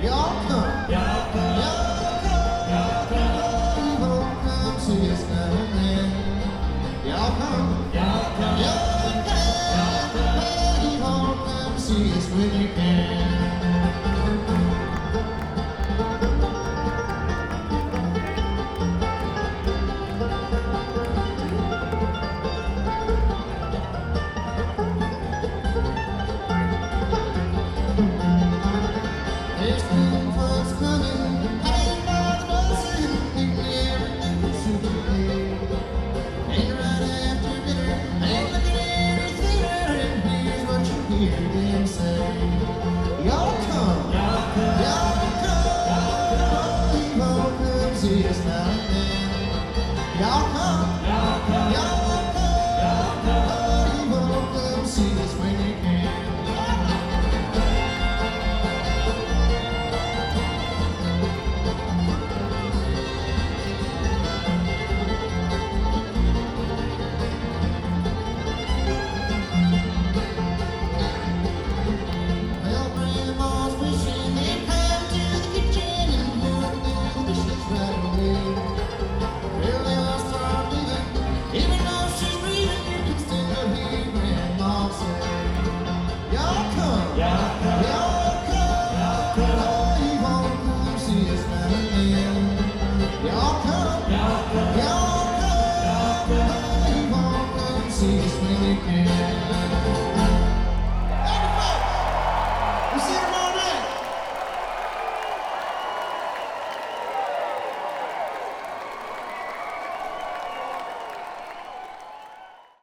Y'all come. Y'all come. Y'all come. People come see us now and then. Y'all come. Y'all come. Y'all come. People come see us when you can. There's new folks coming, hanging by the busing, thinking everything should be paid. Hang right after dinner, hang looking at her theater, and here's what you hear them say. Y'all come, y'all come, people come see us now and then. Y'all come, y'all come, people come see us when you can. Well, Grandma's wishing they'd come to the kitchen and put the dishes right away. Well, they all start leaving, even though she's breathing, you can still hear Grandma say, y'all come, y'all come, oh, you won't come see us now and then. Y'all